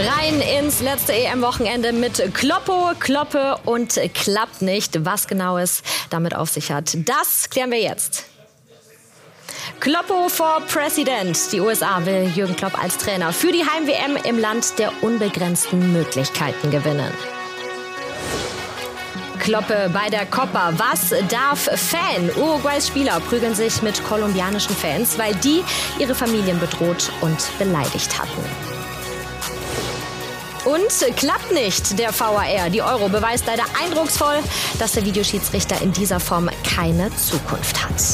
Rein ins letzte EM-Wochenende mit Kloppo, Kloppe und klappt nicht. Was genau es damit auf sich hat, das klären wir jetzt. Kloppo for President. Die USA will Jürgen Klopp als Trainer für die Heim-WM im Land der unbegrenzten Möglichkeiten gewinnen. Kloppe bei der Copa. Was darf Fan? Uruguays Spieler prügeln sich mit kolumbianischen Fans, weil die ihre Familien bedroht und beleidigt hatten. Und klappt nicht, der VAR. Die Euro beweist leider eindrucksvoll, dass der Videoschiedsrichter in dieser Form keine Zukunft hat.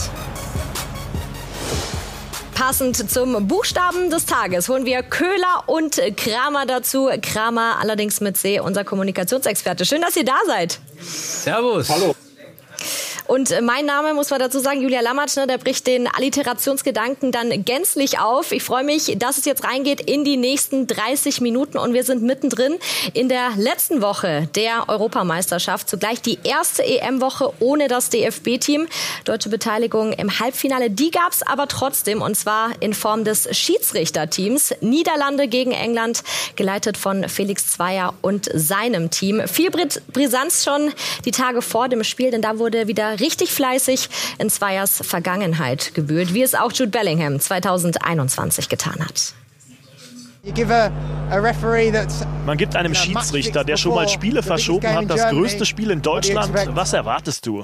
Passend zum Buchstaben des Tages holen wir Köhler und Kramer dazu. Kramer allerdings mit C, unser Kommunikationsexperte. Schön, dass ihr da seid. Servus. Hallo. Und mein Name, muss man dazu sagen, Julia Lammatsch, der bricht den Alliterationsgedanken dann gänzlich auf. Ich freue mich, dass es jetzt reingeht in die nächsten 30 Minuten und wir sind mittendrin in der letzten Woche der Europameisterschaft. Zugleich die erste EM-Woche ohne das DFB-Team. Deutsche Beteiligung im Halbfinale, die gab es aber trotzdem und zwar in Form des Schiedsrichterteams. Niederlande gegen England, geleitet von Felix Zweier und seinem Team. Viel Brisanz schon die Tage vor dem Spiel, denn da wurde wieder richtig fleißig in Zweiers Vergangenheit gewühlt, wie es auch Jude Bellingham 2021 getan hat. Man gibt einem Schiedsrichter, der schon mal Spiele verschoben hat, das größte Spiel in Deutschland. Was erwartest du?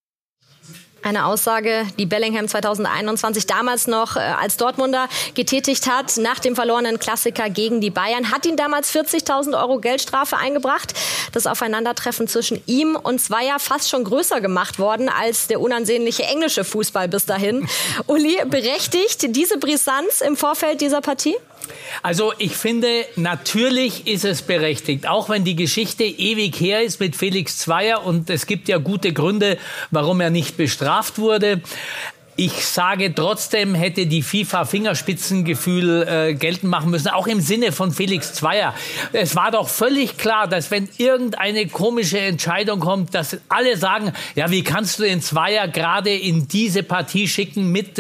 Eine Aussage, die Bellingham 2021 damals noch als Dortmunder getätigt hat, nach dem verlorenen Klassiker gegen die Bayern. Hat ihn damals 40.000 € Geldstrafe eingebracht. Das Aufeinandertreffen zwischen ihm und Zweier fast schon größer gemacht worden als der unansehnliche englische Fußball bis dahin. Uli, berechtigt diese Brisanz im Vorfeld dieser Partie? Also ich finde, natürlich ist es berechtigt, auch wenn die Geschichte ewig her ist mit Felix Zweier und es gibt ja gute Gründe, warum er nicht bestraft wurde. Ich sage trotzdem, hätte die FIFA Fingerspitzengefühl geltend machen müssen, auch im Sinne von Felix Zweier. Es war doch völlig klar, dass wenn irgendeine komische Entscheidung kommt, dass alle sagen, ja, wie kannst du den Zweier gerade in diese Partie schicken mit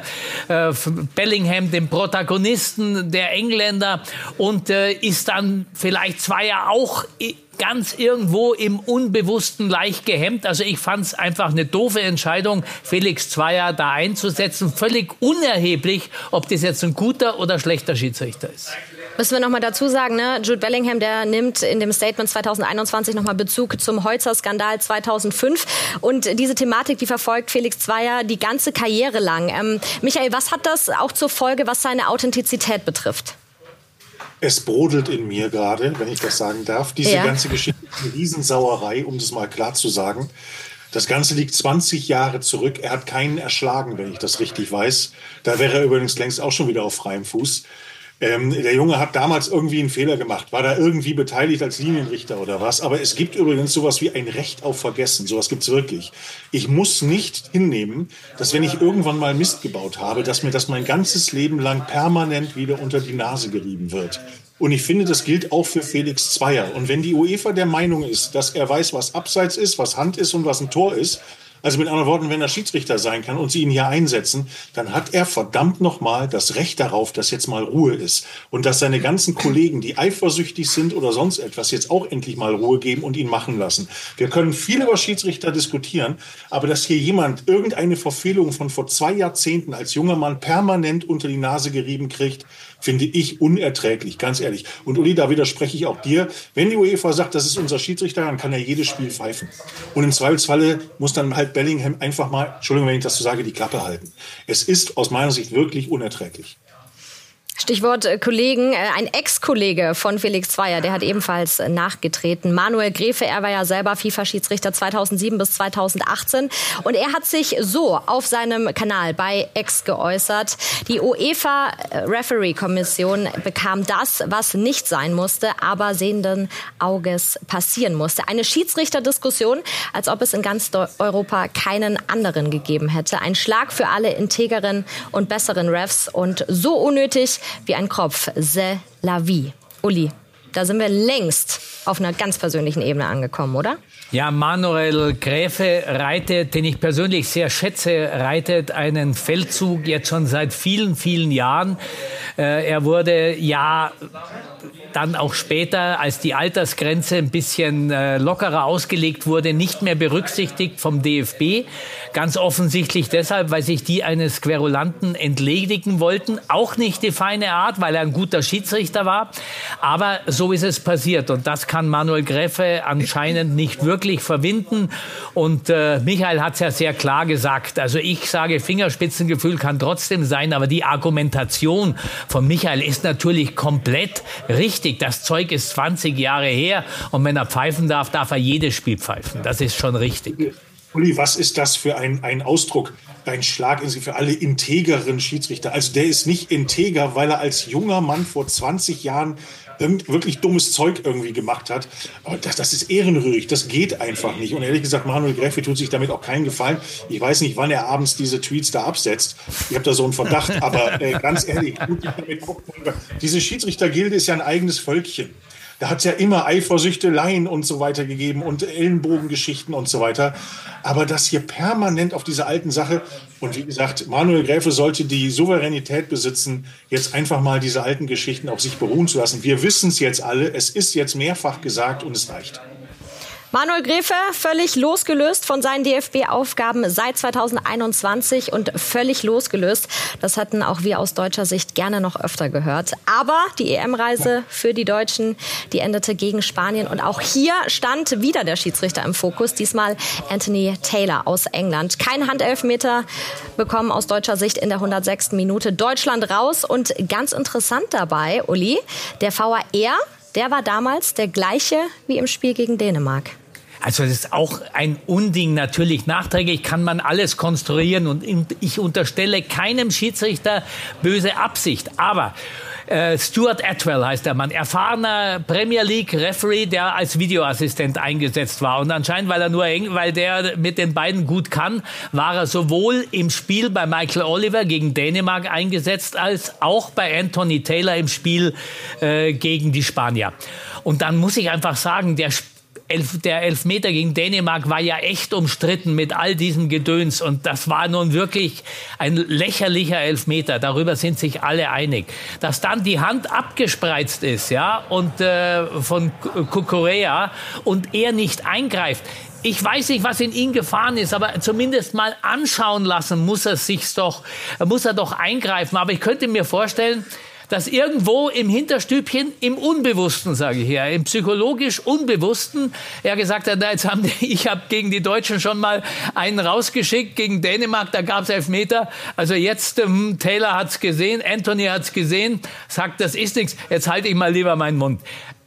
Bellingham, dem Protagonisten der Engländer, und ist dann vielleicht Zweier auch ganz irgendwo im Unbewussten leicht gehemmt. Also ich fand es einfach eine doofe Entscheidung, Felix Zweier da einzusetzen. Völlig unerheblich, ob das jetzt ein guter oder schlechter Schiedsrichter ist. Müssen wir noch mal dazu sagen, Jude Bellingham, der nimmt in dem Statement 2021 noch mal Bezug zum Holzer-Skandal 2005. Und diese Thematik, die verfolgt Felix Zweier die ganze Karriere lang. Michael, was hat das auch zur Folge, was seine Authentizität betrifft? Es brodelt in mir gerade, wenn ich das sagen darf. Diese ganze Geschichte ist eine Riesensauerei, um das mal klar zu sagen. Das Ganze liegt 20 Jahre zurück. Er hat keinen erschlagen, wenn ich das richtig weiß. Da wäre er übrigens längst auch schon wieder auf freiem Fuß. Der Junge hat damals irgendwie einen Fehler gemacht, war da irgendwie beteiligt als Linienrichter oder was. Aber es gibt übrigens sowas wie ein Recht auf Vergessen. Sowas gibt's wirklich. Ich muss nicht hinnehmen, dass wenn ich irgendwann mal Mist gebaut habe, dass mir das mein ganzes Leben lang permanent wieder unter die Nase gerieben wird. Und ich finde, das gilt auch für Felix Zweier. Und wenn die UEFA der Meinung ist, dass er weiß, was Abseits ist, was Hand ist und was ein Tor ist, also mit anderen Worten, wenn er Schiedsrichter sein kann und sie ihn hier einsetzen, dann hat er verdammt nochmal das Recht darauf, dass jetzt mal Ruhe ist. Und dass seine ganzen Kollegen, die eifersüchtig sind oder sonst etwas, jetzt auch endlich mal Ruhe geben und ihn machen lassen. Wir können viel über Schiedsrichter diskutieren, aber dass hier jemand irgendeine Verfehlung von vor 2 Jahrzehnten als junger Mann permanent unter die Nase gerieben kriegt, finde ich unerträglich, ganz ehrlich. Und Uli, da widerspreche ich auch dir. Wenn die UEFA sagt, das ist unser Schiedsrichter, dann kann er jedes Spiel pfeifen. Und im Zweifelsfalle muss dann halt Bellingham einfach mal, Entschuldigung, wenn ich das so sage, die Klappe halten. Es ist aus meiner Sicht wirklich unerträglich. Stichwort Kollegen, ein Ex-Kollege von Felix Zweier, der hat ebenfalls nachgetreten. Manuel Gräfe, er war ja selber FIFA-Schiedsrichter 2007 bis 2018 und er hat sich so auf seinem Kanal bei X geäußert. Die UEFA-Referee-Kommission bekam das, was nicht sein musste, aber sehenden Auges passieren musste. Eine Schiedsrichterdiskussion, als ob es in ganz Europa keinen anderen gegeben hätte. Ein Schlag für alle integeren und besseren Refs und so unnötig wie ein Kropf. C'est la vie. Uli, da sind wir längst auf einer ganz persönlichen Ebene angekommen, oder? Ja, Manuel Gräfe reitet, den ich persönlich sehr schätze, reitet einen Feldzug jetzt schon seit vielen, vielen Jahren. Er wurde ja dann auch später, als die Altersgrenze ein bisschen lockerer ausgelegt wurde, nicht mehr berücksichtigt vom DFB. Ganz offensichtlich deshalb, weil sich die eines Querulanten entledigen wollten. Auch nicht die feine Art, weil er ein guter Schiedsrichter war. Aber so ist es passiert. Und das kann Manuel Gräfe anscheinend nicht wirklich verwinden. Und Michael hat es ja sehr klar gesagt. Also ich sage, Fingerspitzengefühl kann trotzdem sein. Aber die Argumentation von Michael ist natürlich komplett richtig. Das Zeug ist 20 Jahre her. Und wenn er pfeifen darf, darf er jedes Spiel pfeifen. Das ist schon richtig. Uli, was ist das für ein Ausdruck, ein Schlag in sie für alle integeren Schiedsrichter? Also der ist nicht integer, weil er als junger Mann vor 20 Jahren wirklich dummes Zeug irgendwie gemacht hat. Aber das ist ehrenrührig, das geht einfach nicht. Und ehrlich gesagt, Manuel Gräfe tut sich damit auch keinen Gefallen. Ich weiß nicht, wann er abends diese Tweets da absetzt. Ich habe da so einen Verdacht, aber ganz ehrlich, diese Schiedsrichtergilde ist ja ein eigenes Völkchen. Da hat es ja immer Eifersüchteleien und so weiter gegeben und Ellenbogengeschichten und so weiter. Aber das hier permanent auf diese alten Sache, und wie gesagt, Manuel Gräfe sollte die Souveränität besitzen, jetzt einfach mal diese alten Geschichten auf sich beruhen zu lassen. Wir wissen es jetzt alle, es ist jetzt mehrfach gesagt und es reicht. Manuel Gräfe völlig losgelöst von seinen DFB-Aufgaben seit 2021 und völlig losgelöst. Das hatten auch wir aus deutscher Sicht gerne noch öfter gehört. Aber die EM-Reise für die Deutschen, die endete gegen Spanien. Und auch hier stand wieder der Schiedsrichter im Fokus. Diesmal Anthony Taylor aus England. Kein Handelfmeter bekommen aus deutscher Sicht in der 106. Minute. Deutschland raus. Und ganz interessant dabei, Uli, der VAR, der war damals der gleiche wie im Spiel gegen Dänemark. Also das ist auch ein Unding. Natürlich nachträglich kann man alles konstruieren und ich unterstelle keinem Schiedsrichter böse Absicht. Aber Stuart Atwell heißt der Mann, erfahrener Premier League Referee, der als Videoassistent eingesetzt war. Und anscheinend, weil der mit den beiden gut kann, war er sowohl im Spiel bei Michael Oliver gegen Dänemark eingesetzt, als auch bei Anthony Taylor im Spiel gegen die Spanier. Und dann muss ich einfach sagen, der Elfmeter gegen Dänemark war ja echt umstritten mit all diesem Gedöns. Und das war nun wirklich ein lächerlicher Elfmeter. Darüber sind sich alle einig. Dass dann die Hand abgespreizt ist, ja, und von Cucurella und er nicht eingreift. Ich weiß nicht, was in ihn gefahren ist, aber zumindest mal anschauen lassen muss er doch eingreifen. Aber ich könnte mir vorstellen, dass irgendwo im Hinterstübchen, im Unbewussten, sage ich hier, im psychologisch Unbewussten, er gesagt hat, ich habe gegen die Deutschen schon mal einen rausgeschickt, gegen Dänemark, da gab es Elfmeter. Also jetzt, Taylor hat es gesehen, Anthony hat es gesehen, sagt, das ist nichts, jetzt halte ich mal lieber meinen Mund.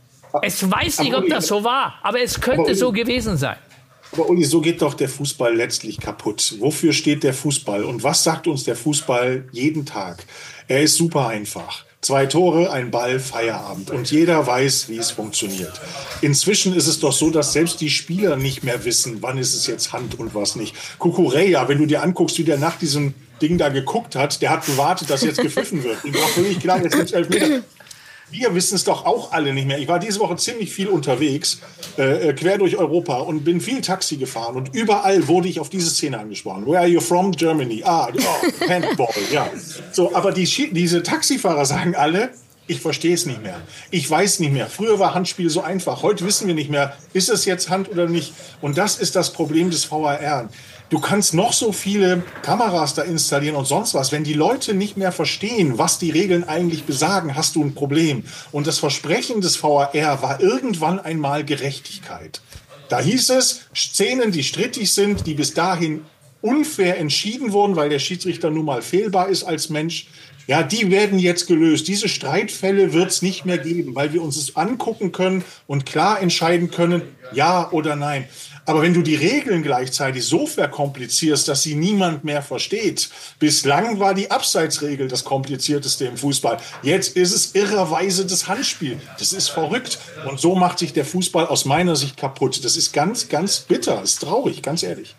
Es weiß nicht, ob das so war, aber es könnte so gewesen sein. Aber Uli, so geht doch der Fußball letztlich kaputt. Wofür steht der Fußball? Und was sagt uns der Fußball jeden Tag? Er ist super einfach. 2 Tore, ein Ball, Feierabend. Und jeder weiß, wie es funktioniert. Inzwischen ist es doch so, dass selbst die Spieler nicht mehr wissen, wann ist es jetzt Hand und was nicht. Cucurella, wenn du dir anguckst, wie der nach diesem Ding da geguckt hat, der hat gewartet, dass jetzt gepfiffen wird. Ihm war völlig klar, jetzt gibt es Elfmeter. Wir wissen es doch auch alle nicht mehr. Ich war diese Woche ziemlich viel unterwegs, quer durch Europa und bin viel Taxi gefahren. Und überall wurde ich auf diese Szene angesprochen. Where are you from? Germany. Handball, ja. So, aber diese Taxifahrer sagen alle, ich verstehe es nicht mehr. Ich weiß nicht mehr. Früher war Handspiel so einfach. Heute wissen wir nicht mehr, ist es jetzt Hand oder nicht. Und das ist das Problem des VAR. Du kannst noch so viele Kameras da installieren und sonst was. Wenn die Leute nicht mehr verstehen, was die Regeln eigentlich besagen, hast du ein Problem. Und das Versprechen des VAR war irgendwann einmal Gerechtigkeit. Da hieß es, Szenen, die strittig sind, die bis dahin unfair entschieden wurden, weil der Schiedsrichter nun mal fehlbar ist als Mensch, ja, die werden jetzt gelöst. Diese Streitfälle wird es nicht mehr geben, weil wir uns es angucken können und klar entscheiden können, ja oder nein. Aber wenn du die Regeln gleichzeitig so verkomplizierst, dass sie niemand mehr versteht, bislang war die Abseitsregel das Komplizierteste im Fußball. Jetzt ist es irrerweise das Handspiel. Das ist verrückt. Und so macht sich der Fußball aus meiner Sicht kaputt. Das ist ganz, ganz bitter. Das ist traurig, ganz ehrlich.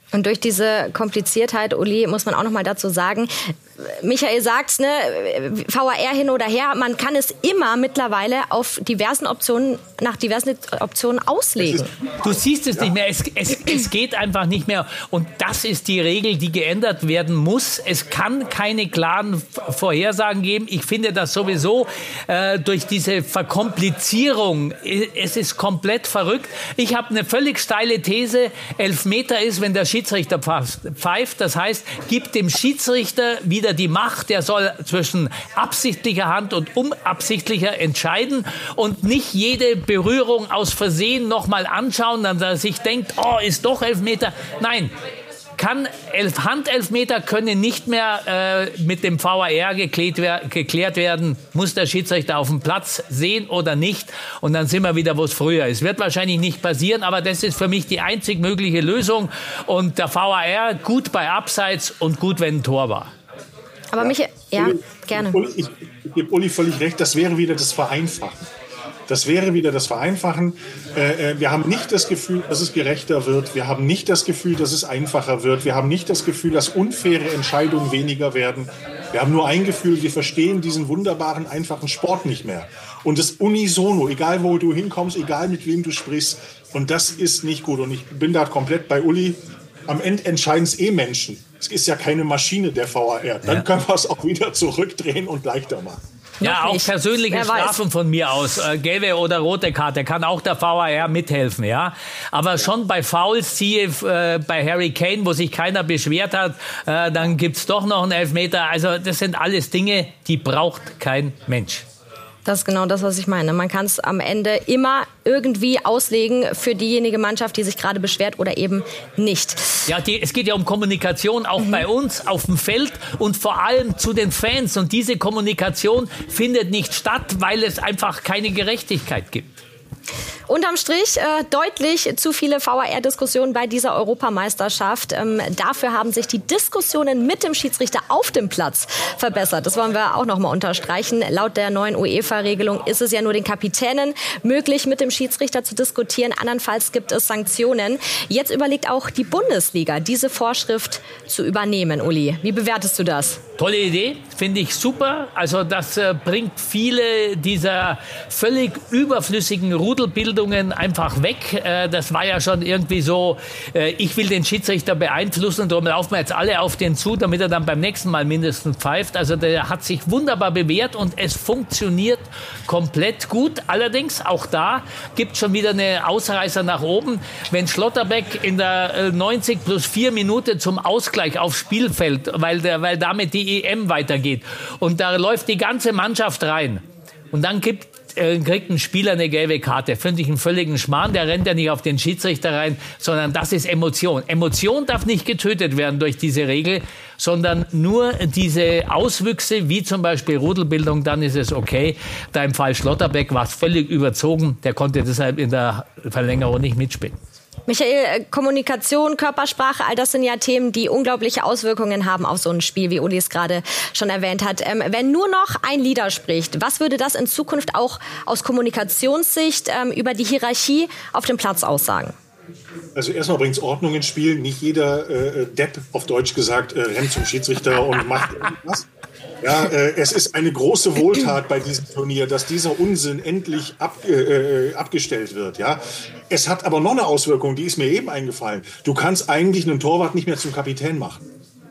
Und durch diese Kompliziertheit, Uli, muss man auch noch mal dazu sagen, Michael sagt, ne, VAR hin oder her, man kann es immer mittlerweile auf nach diversen Optionen auslegen. Du siehst es nicht mehr, es geht einfach nicht mehr. Und das ist die Regel, die geändert werden muss. Es kann keine klaren Vorhersagen geben. Ich finde das sowieso durch diese Verkomplizierung, es ist komplett verrückt. Ich habe eine völlig steile These, Elfmeter ist, wenn der Schiedsrichter pfeift. Das heißt, gibt dem Schiedsrichter wieder die Macht, der soll zwischen absichtlicher Hand und unabsichtlicher entscheiden und nicht jede Berührung aus Versehen nochmal anschauen, dann er sich denkt, oh, ist doch Elfmeter. Nein, Handelfmeter können nicht mehr mit dem VAR geklärt werden, muss der Schiedsrichter auf dem Platz sehen oder nicht, und dann sind wir wieder, wo es früher ist. Wird wahrscheinlich nicht passieren, aber das ist für mich die einzig mögliche Lösung, und der VAR gut bei Abseits und gut, wenn ein Tor war. Aber Michael, gerne. Ich gebe Uli völlig recht, das wäre wieder das Vereinfachen. Wir haben nicht das Gefühl, dass es gerechter wird. Wir haben nicht das Gefühl, dass es einfacher wird. Wir haben nicht das Gefühl, dass unfaire Entscheidungen weniger werden. Wir haben nur ein Gefühl, wir verstehen diesen wunderbaren, einfachen Sport nicht mehr. Und das unisono, egal wo du hinkommst, egal mit wem du sprichst. Und das ist nicht gut. Und ich bin da komplett bei Uli. Am Ende entscheiden es Menschen. Es ist ja keine Maschine, der VAR. Dann können wir es auch wieder zurückdrehen und leichter machen. Ja, auch persönliche Strafen von mir aus, gelbe oder rote Karte, kann auch der VAR mithelfen, ja. Aber schon bei Fouls, siehe bei Harry Kane, wo sich keiner beschwert hat, dann gibt's doch noch einen Elfmeter. Also das sind alles Dinge, die braucht kein Mensch. Das ist genau das, was ich meine. Man kann es am Ende immer irgendwie auslegen für diejenige Mannschaft, die sich gerade beschwert oder eben nicht. Ja, es geht ja um Kommunikation, auch bei uns auf dem Feld und vor allem zu den Fans. Und diese Kommunikation findet nicht statt, weil es einfach keine Gerechtigkeit gibt. Unterm Strich deutlich zu viele VAR-Diskussionen bei dieser Europameisterschaft. Dafür haben sich die Diskussionen mit dem Schiedsrichter auf dem Platz verbessert. Das wollen wir auch noch mal unterstreichen. Laut der neuen UEFA-Regelung ist es ja nur den Kapitänen möglich, mit dem Schiedsrichter zu diskutieren. Andernfalls gibt es Sanktionen. Jetzt überlegt auch die Bundesliga, diese Vorschrift zu übernehmen. Uli, wie bewertest du das? Tolle Idee, finde ich super. Also das bringt viele dieser völlig überflüssigen Rudelbildungen einfach weg. Das war ja schon irgendwie so, ich will den Schiedsrichter beeinflussen und darum laufen wir jetzt alle auf den zu, damit er dann beim nächsten Mal mindestens pfeift. Also der hat sich wunderbar bewährt und es funktioniert komplett gut. Allerdings, auch da gibt es schon wieder eine Ausreißer nach oben. Wenn Schlotterbeck in der 90 plus 4 Minute zum Ausgleich aufs Spielfeld, weil damit die EM weitergeht. Und da läuft die ganze Mannschaft rein. Und dann kriegt ein Spieler eine gelbe Karte. Finde ich einen völligen Schmarrn. Der rennt ja nicht auf den Schiedsrichter rein, sondern das ist Emotion. Emotion darf nicht getötet werden durch diese Regel, sondern nur diese Auswüchse, wie zum Beispiel Rudelbildung, dann ist es okay. Da im Fall Schlotterbeck war es völlig überzogen. Der konnte deshalb in der Verlängerung nicht mitspielen. Michael, Kommunikation, Körpersprache, all das sind ja Themen, die unglaubliche Auswirkungen haben auf so ein Spiel, wie Uli es gerade schon erwähnt hat. Wenn nur noch ein Leader spricht, was würde das in Zukunft auch aus Kommunikationssicht über die Hierarchie auf dem Platz aussagen? Also erstmal bringt es Ordnung ins Spiel. Nicht jeder Depp, auf Deutsch gesagt, rennt zum Schiedsrichter und macht irgendwas. Ja, es ist eine große Wohltat bei diesem Turnier, dass dieser Unsinn endlich abgestellt wird. Ja, es hat aber noch eine Auswirkung, die ist mir eben eingefallen. Du kannst eigentlich einen Torwart nicht mehr zum Kapitän machen.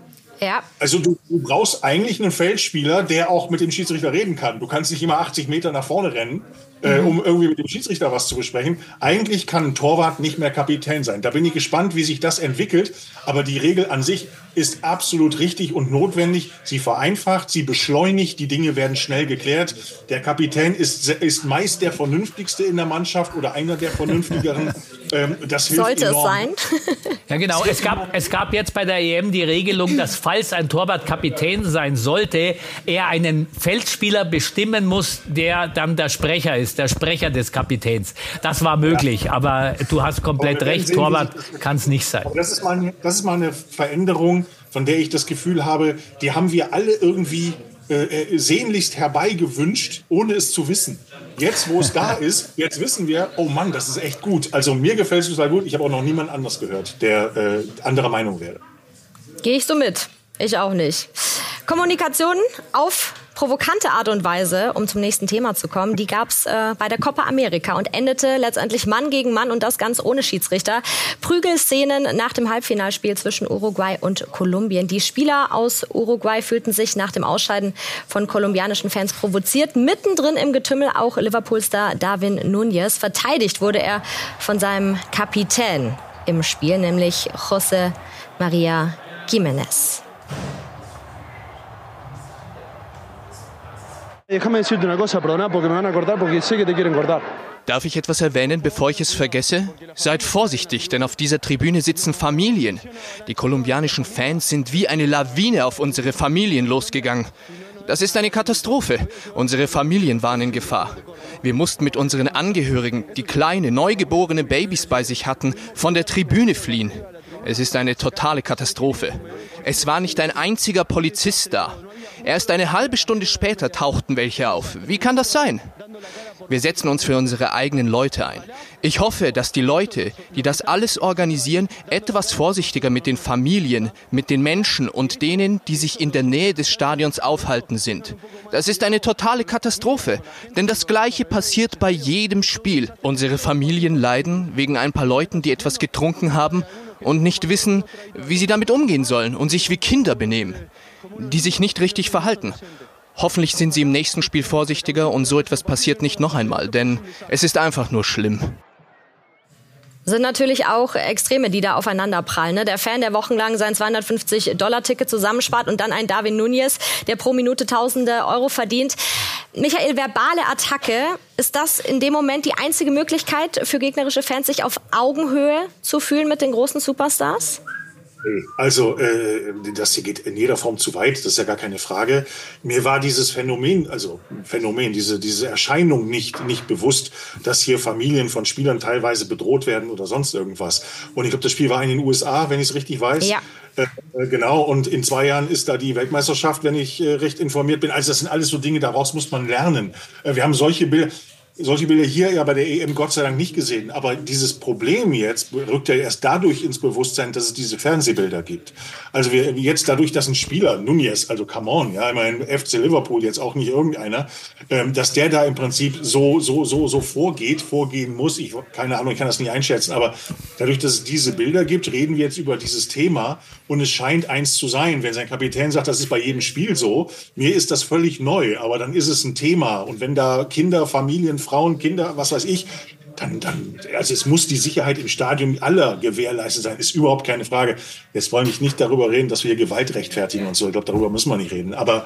Ja. Also du brauchst eigentlich einen Feldspieler, der auch mit dem Schiedsrichter reden kann. Du kannst nicht immer 80 Meter nach vorne rennen, um irgendwie mit dem Schiedsrichter was zu besprechen. Eigentlich kann ein Torwart nicht mehr Kapitän sein. Da bin ich gespannt, wie sich das entwickelt. Aber die Regel an sich ist absolut richtig und notwendig. Sie vereinfacht, sie beschleunigt, die Dinge werden schnell geklärt. Der Kapitän ist meist der Vernünftigste in der Mannschaft oder einer der Vernünftigeren. Das hilft Sollte enorm. Es sein? Ja, genau. Es gab jetzt bei der EM die Regelung, dass falls ein Torwart Kapitän sein sollte, er einen Feldspieler bestimmen muss, der dann der Sprecher ist, der Sprecher des Kapitäns. Das war möglich, ja. Aber du hast komplett recht, Torwart kann es nicht sein. Das ist mal eine Veränderung, von der ich das Gefühl habe, die haben wir alle irgendwie sehnlichst herbeigewünscht, ohne es zu wissen. Jetzt, wo es da ist, jetzt wissen wir, oh Mann, das ist echt gut. Also mir gefällt es total gut. Ich habe auch noch niemand anders gehört, der anderer Meinung wäre. Gehe ich so mit. Ich auch nicht. Kommunikation auf provokante Art und Weise, um zum nächsten Thema zu kommen, die gab's bei der Copa America und endete letztendlich Mann gegen Mann und das ganz ohne Schiedsrichter. Prügelszenen nach dem Halbfinalspiel zwischen Uruguay und Kolumbien. Die Spieler aus Uruguay fühlten sich nach dem Ausscheiden von kolumbianischen Fans provoziert. Mittendrin im Getümmel auch Liverpool-Star Darwin Núñez. Verteidigt wurde er von seinem Kapitän im Spiel, nämlich José María Giménez. Darf ich etwas erwähnen, bevor ich es vergesse? Seid vorsichtig, denn auf dieser Tribüne sitzen Familien. Die kolumbianischen Fans sind wie eine Lawine auf unsere Familien losgegangen. Das ist eine Katastrophe. Unsere Familien waren in Gefahr. Wir mussten mit unseren Angehörigen, die kleine, neugeborene Babys bei sich hatten, von der Tribüne fliehen. Es ist eine totale Katastrophe. Es war nicht ein einziger Polizist da. Erst eine halbe Stunde später tauchten welche auf. Wie kann das sein? Wir setzen uns für unsere eigenen Leute ein. Ich hoffe, dass die Leute, die das alles organisieren, etwas vorsichtiger mit den Familien, mit den Menschen und denen, die sich in der Nähe des Stadions aufhalten, sind. Das ist eine totale Katastrophe, denn das Gleiche passiert bei jedem Spiel. Unsere Familien leiden wegen ein paar Leuten, die etwas getrunken haben und nicht wissen, wie sie damit umgehen sollen und sich wie Kinder benehmen, die sich nicht richtig verhalten. Hoffentlich sind sie im nächsten Spiel vorsichtiger und so etwas passiert nicht noch einmal, denn es ist einfach nur schlimm. Sind natürlich auch Extreme, die da aufeinander prallen. Ne? Der Fan, der wochenlang sein $250-Ticket zusammenspart und dann ein Darwin Núñez, der pro Minute Tausende Euro verdient. Michael, verbale Attacke, ist das in dem Moment die einzige Möglichkeit für gegnerische Fans, sich auf Augenhöhe zu fühlen mit den großen Superstars? Also, das hier geht in jeder Form zu weit, das ist ja gar keine Frage. Mir war dieses Phänomen, diese Erscheinung nicht bewusst, dass hier Familien von Spielern teilweise bedroht werden oder sonst irgendwas. Und ich glaube, das Spiel war in den USA, wenn ich es richtig weiß. Ja. Genau, und in 2 Jahren ist da die Weltmeisterschaft, wenn ich recht informiert bin. Also das sind alles so Dinge, daraus muss man lernen. Wir haben solche Bilder hier ja bei der EM Gott sei Dank nicht gesehen. Aber dieses Problem jetzt rückt ja erst dadurch ins Bewusstsein, dass es diese Fernsehbilder gibt. Also wir jetzt dadurch, dass ein Spieler, Núñez, also come on, ja, immerhin FC Liverpool, jetzt auch nicht irgendeiner, dass der da im Prinzip so vorgehen muss. Keine Ahnung, ich kann das nicht einschätzen, aber dadurch, dass es diese Bilder gibt, reden wir jetzt über dieses Thema und es scheint eins zu sein. Wenn sein Kapitän sagt, das ist bei jedem Spiel so, mir ist das völlig neu, aber dann ist es ein Thema. Und wenn da Kinder, Familien, Frauen, Kinder, was weiß ich, dann, also es muss die Sicherheit im Stadion aller gewährleistet sein, ist überhaupt keine Frage. Jetzt wollen wir nicht darüber reden, dass wir hier Gewalt rechtfertigen und so. Ich glaube, darüber müssen wir nicht reden. Aber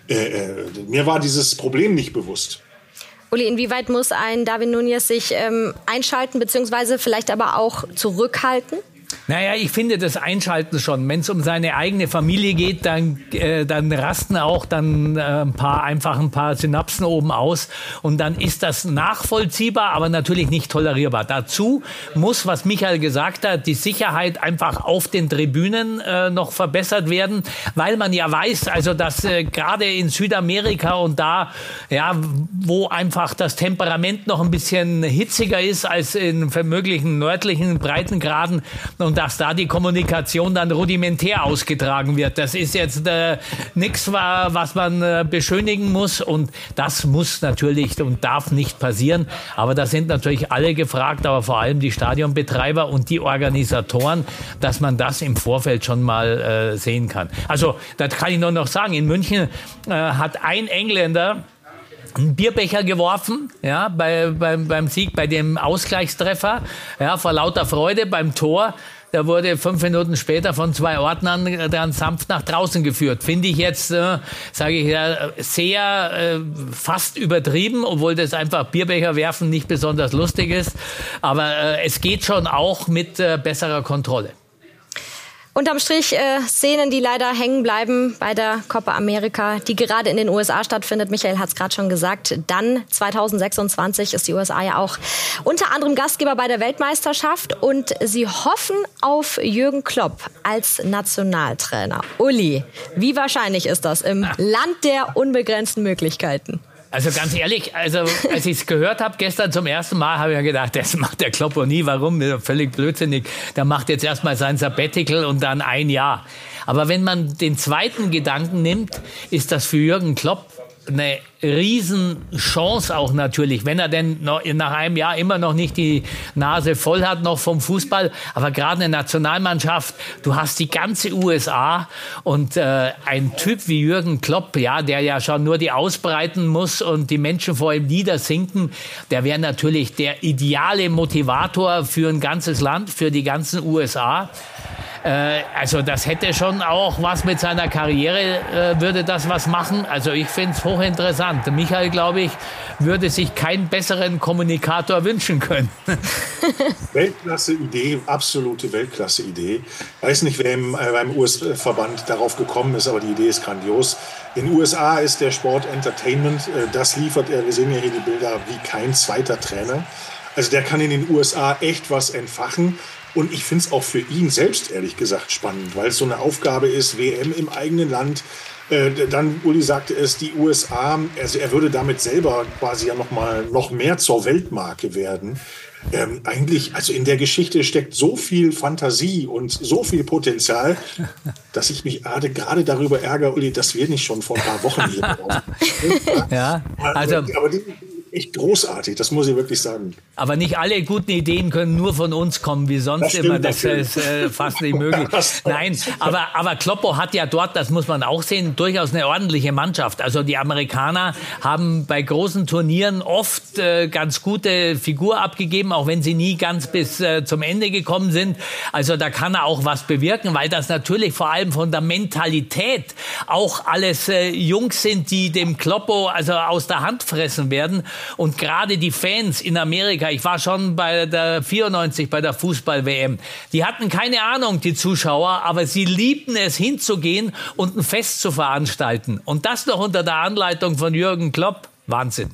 mir war dieses Problem nicht bewusst. Uli, inwieweit muss ein Darwin Núñez sich einschalten, beziehungsweise vielleicht aber auch zurückhalten? Naja, ich finde das Einschalten schon. Wenn es um seine eigene Familie geht, dann rasten auch dann ein paar Synapsen oben aus. Und dann ist das nachvollziehbar, aber natürlich nicht tolerierbar. Dazu muss, was Michael gesagt hat, die Sicherheit einfach auf den Tribünen noch verbessert werden, weil man ja weiß, also dass gerade in Südamerika und da, ja, wo einfach das Temperament noch ein bisschen hitziger ist als in möglichen nördlichen Breitengraden, und dass da die Kommunikation dann rudimentär ausgetragen wird. Das ist jetzt nichts, was man beschönigen muss, und das muss natürlich und darf nicht passieren. Aber da sind natürlich alle gefragt, aber vor allem die Stadionbetreiber und die Organisatoren, dass man das im Vorfeld schon mal sehen kann. Also, das kann ich nur noch sagen. In München hat ein Engländer einen Bierbecher geworfen, ja, beim Sieg, bei dem Ausgleichstreffer, ja, vor lauter Freude beim Tor. Der wurde 5 Minuten später von 2 Ordnern dann sanft nach draußen geführt. Finde ich jetzt, sage ich ja, sehr fast übertrieben, obwohl das einfach Bierbecher werfen nicht besonders lustig ist. Aber es geht schon auch mit besserer Kontrolle. Unterm Strich Szenen, die leider hängen bleiben bei der Copa America, die gerade in den USA stattfindet. Michael hat es gerade schon gesagt. Dann 2026 ist die USA ja auch unter anderem Gastgeber bei der Weltmeisterschaft. Und sie hoffen auf Jürgen Klopp als Nationaltrainer. Uli, wie wahrscheinlich ist das im Land der unbegrenzten Möglichkeiten? Also ganz ehrlich, also als ich es gehört habe gestern zum ersten Mal, habe ich ja gedacht, das macht der Kloppo nie. Warum? Völlig blödsinnig. Der macht jetzt erstmal sein Sabbatical und dann ein Jahr. Aber wenn man den zweiten Gedanken nimmt, ist das für Jürgen Klopp eine Riesenchance auch natürlich, wenn er denn nach einem Jahr immer noch nicht die Nase voll hat noch vom Fußball, aber gerade eine Nationalmannschaft, du hast die ganze USA und ein Typ wie Jürgen Klopp, ja, der ja schon nur die ausbreiten muss und die Menschen vor ihm niedersinken, der wäre natürlich der ideale Motivator für ein ganzes Land, für die ganzen USA. Also das hätte schon auch was mit seiner Karriere, würde das was machen. Also ich finde es hochinteressant. Michael, glaube ich, würde sich keinen besseren Kommunikator wünschen können. Weltklasse-Idee, absolute Weltklasse-Idee. Weiß nicht, wer beim US-Verband darauf gekommen ist, aber die Idee ist grandios. In den USA ist der Sport Entertainment, das liefert er, wir sehen ja hier die Bilder, wie kein zweiter Trainer. Also der kann in den USA echt was entfachen. Und ich finde es auch für ihn selbst, ehrlich gesagt, spannend, weil es so eine Aufgabe ist, WM im eigenen Land. Dann, Uli sagte es, die USA, also er würde damit selber quasi ja noch mehr zur Weltmarke werden. Eigentlich, also in der Geschichte steckt so viel Fantasie und so viel Potenzial, dass ich mich gerade darüber ärgere, Uli, dass wir nicht schon vor ein paar Wochen hier drauf sind. Ja, also... Aber die, echt großartig, das muss ich wirklich sagen. Aber nicht alle guten Ideen können nur von uns kommen, wie sonst immer. Das ist fast nicht möglich. Nein, aber Kloppo hat ja dort, das muss man auch sehen, durchaus eine ordentliche Mannschaft. Also die Amerikaner haben bei großen Turnieren oft ganz gute Figur abgegeben, auch wenn sie nie ganz bis zum Ende gekommen sind. Also da kann er auch was bewirken, weil das natürlich vor allem von der Mentalität auch alles Jungs sind, die dem Kloppo also aus der Hand fressen werden. Und gerade die Fans in Amerika, ich war schon bei der 94 bei der Fußball-WM, die hatten keine Ahnung, die Zuschauer, aber sie liebten es hinzugehen und ein Fest zu veranstalten. Und das noch unter der Anleitung von Jürgen Klopp. Wahnsinn.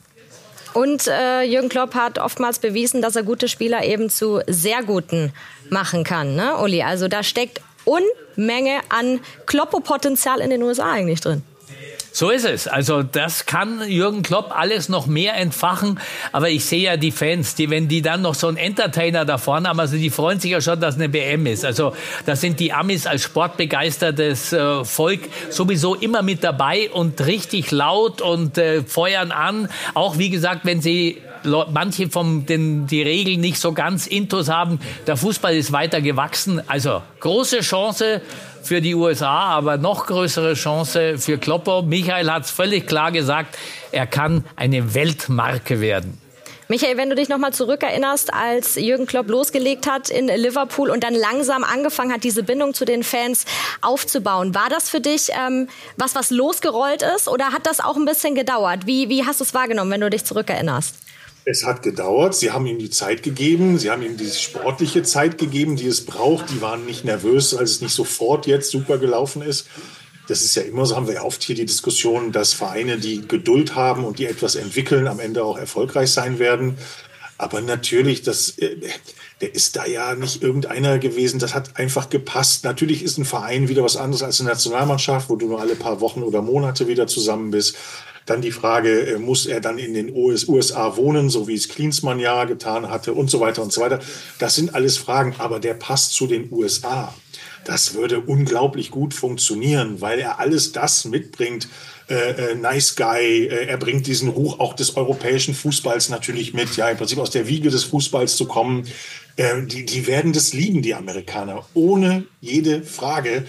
Und Jürgen Klopp hat oftmals bewiesen, dass er gute Spieler eben zu sehr guten machen kann, ne, Uli? Also da steckt Unmenge an Kloppo-Potenzial in den USA eigentlich drin. So ist es. Also das kann Jürgen Klopp alles noch mehr entfachen. Aber ich sehe ja die Fans, wenn die dann noch so einen Entertainer da vorne haben, also die freuen sich ja schon, dass eine WM ist. Also da sind die Amis als sportbegeistertes Volk sowieso immer mit dabei und richtig laut und feuern an. Auch wie gesagt, wenn sie manche die Regeln nicht so ganz intus haben. Der Fußball ist weiter gewachsen. Also große Chance für die USA, aber noch größere Chance für Kloppo. Michael hat es völlig klar gesagt, er kann eine Weltmarke werden. Michael, wenn du dich noch mal zurückerinnerst, als Jürgen Klopp losgelegt hat in Liverpool und dann langsam angefangen hat, diese Bindung zu den Fans aufzubauen, war das für dich was losgerollt ist oder hat das auch ein bisschen gedauert? Wie hast du es wahrgenommen, wenn du dich zurückerinnerst? Es hat gedauert. Sie haben ihm die Zeit gegeben. Sie haben ihm die sportliche Zeit gegeben, die es braucht. Die waren nicht nervös, als es nicht sofort jetzt super gelaufen ist. Das ist ja immer so, haben wir ja oft hier die Diskussion, dass Vereine, die Geduld haben und die etwas entwickeln, am Ende auch erfolgreich sein werden. Aber natürlich, der ist da ja nicht irgendeiner gewesen. Das hat einfach gepasst. Natürlich ist ein Verein wieder was anderes als eine Nationalmannschaft, wo du nur alle paar Wochen oder Monate wieder zusammen bist. Dann die Frage, muss er dann in den USA wohnen, so wie es Klinsmann ja getan hatte und so weiter und so weiter. Das sind alles Fragen, aber der passt zu den USA. Das würde unglaublich gut funktionieren, weil er alles das mitbringt. Nice Guy, er bringt diesen Ruch auch des europäischen Fußballs natürlich mit, ja, im Prinzip aus der Wiege des Fußballs zu kommen. Die werden das lieben, die Amerikaner, ohne jede Frage.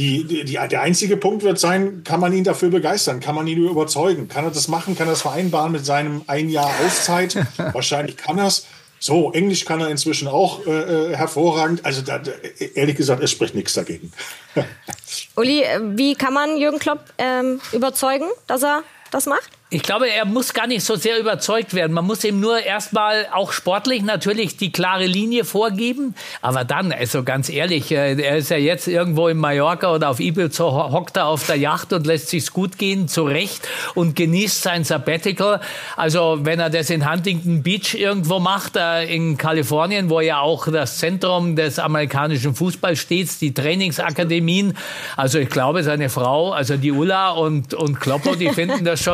Der einzige Punkt wird sein, kann man ihn dafür begeistern, kann man ihn überzeugen, kann er das machen, kann er das vereinbaren mit seinem ein Jahr Auszeit? Wahrscheinlich kann er es. So, Englisch kann er inzwischen auch hervorragend. Also ehrlich gesagt, es spricht nichts dagegen. Uli, wie kann man Jürgen Klopp überzeugen, dass er das macht? Ich glaube, er muss gar nicht so sehr überzeugt werden. Man muss ihm nur erstmal auch sportlich natürlich die klare Linie vorgeben. Aber dann, also ganz ehrlich, er ist ja jetzt irgendwo in Mallorca oder auf Ibiza, hockt er auf der Yacht und lässt sich's gut gehen, zurecht, und genießt sein Sabbatical. Also wenn er das in Huntington Beach irgendwo macht, in Kalifornien, wo ja auch das Zentrum des amerikanischen Fußballs steht, die Trainingsakademien. Also ich glaube, seine Frau, also die Ulla und Kloppo, die finden das schon ganz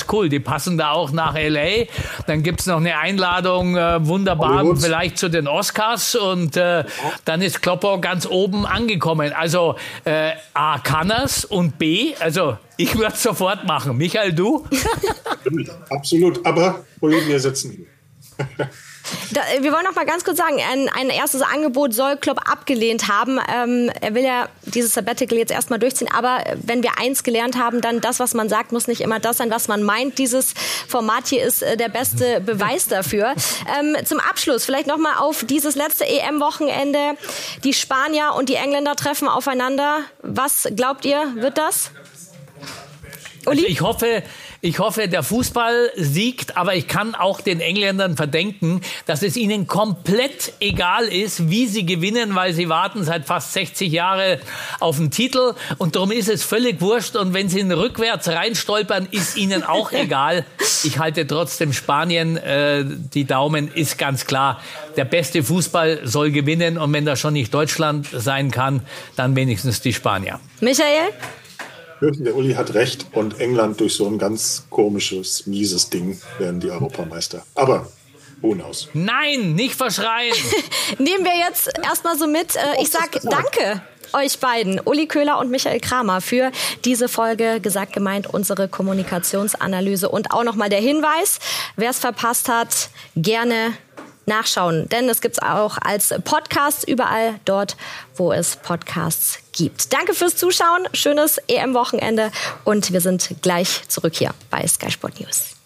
ist cool. Die passen da auch nach L.A. Dann gibt es noch eine Einladung, wunderbar, Hollywood, vielleicht zu den Oscars. Und dann ist Klopper ganz oben angekommen. Also A, kann er's und B, also ich würde es sofort machen. Michael, du? Absolut, aber wir sitzen hier. Wir wollen noch mal ganz kurz sagen, ein erstes Angebot soll Klopp abgelehnt haben. Er will ja dieses Sabbatical jetzt erstmal durchziehen. Aber wenn wir eins gelernt haben, dann das, was man sagt, muss nicht immer das sein, was man meint. Dieses Format hier ist der beste Beweis dafür. Zum Abschluss vielleicht noch mal auf dieses letzte EM-Wochenende. Die Spanier und die Engländer treffen aufeinander. Was glaubt ihr, wird das? Also ich hoffe, der Fußball siegt, aber ich kann auch den Engländern verdenken, dass es ihnen komplett egal ist, wie sie gewinnen, weil sie warten seit fast 60 Jahren auf den Titel und darum ist es völlig wurscht und wenn sie rückwärts reinstolpern, ist ihnen auch egal. Ich halte trotzdem Spanien die Daumen, ist ganz klar. Der beste Fußball soll gewinnen und wenn das schon nicht Deutschland sein kann, dann wenigstens die Spanier. Michael? Der Uli hat recht und England durch so ein ganz komisches, mieses Ding werden die Europameister. Aber who knows? Nein, nicht verschreien! Nehmen wir jetzt erstmal so mit. Ich sag danke euch beiden, Uli Köhler und Michael Kramer, für diese Folge Gesagt gemeint, unsere Kommunikationsanalyse. Und auch nochmal der Hinweis, wer es verpasst hat, gerne nachschauen. Denn es gibt es auch als Podcast überall dort, wo es Podcasts gibt. Danke fürs Zuschauen, schönes EM-Wochenende und wir sind gleich zurück hier bei Sky Sport News.